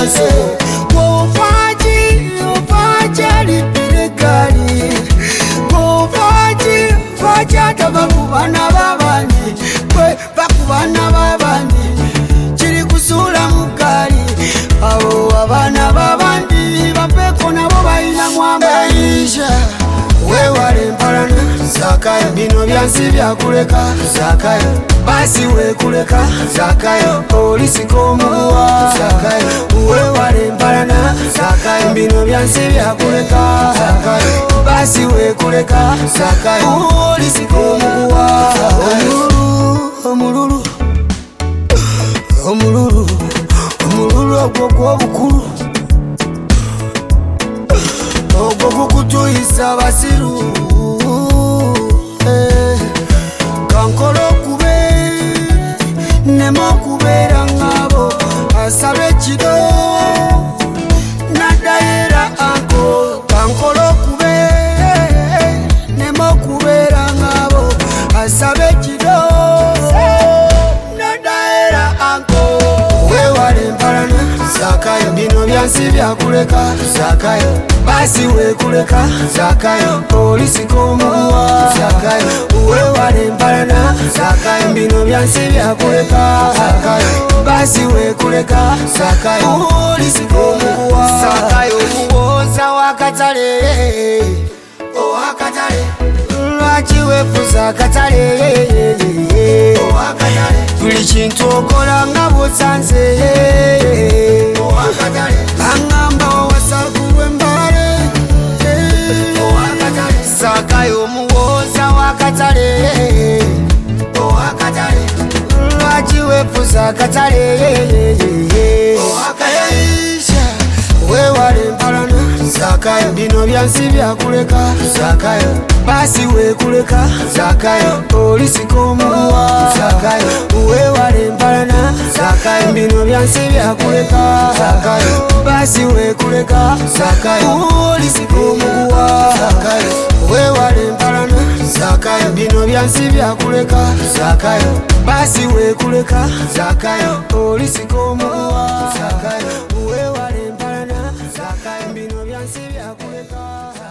maso upaji lipiregali upaji ataba kubana babandi kwe bakubana babandi kiri kusula mukali abo abana babandi bapeko nabo bayina mwamba isha wewale mpalana Zakayo bino byansi byakuleka Zakayo basi wekuleka Zakayo polisi komuwa Zakayo wewale mpalana Zakayo bino byansi byakuleka Zakayo basi wekuleka Zakayo polisi komuwa omululu omululu omululu ogwo gw'obukulu ogwo gukutuyisa basiru kankolo kube nemo kubeera ngabo asabe kido nadayera anko kankolo kube nemo kubeera ngabo asabe kido nadayera anko wewale mpalana Zakayo bino byansi byakuleka Zakayo basi wekuleka Zakayo polisi komuwa Zakayo wewale mpalana Zakayo bino byansi byakuleka Zakayo basi wekuleka Zakayo polisi komuwa Zakayo muwoza wakatale wakatale lwaki wefuza akatale buli kintu okola nga bw'osanze bangamba wasakulwa embale Zakayo muwoza wakatale lwaki wefuza akatale wewale mpalana Zakayo bino byansi byakuleka Zakayo basi wekuleka Zakayo polisi komuwa Zakayo wewale mpalana Zakayo bino byansi byakuleka Zakayo basi wekuleka Zakayo polisi komuwa Zakayo wewale mpalana Zakayo bino byansi byakuleka Zakayo basi wekuleka Zakayo polisi komuwa Zakayo wewale mpalana Zakayo bino byansi byakuleka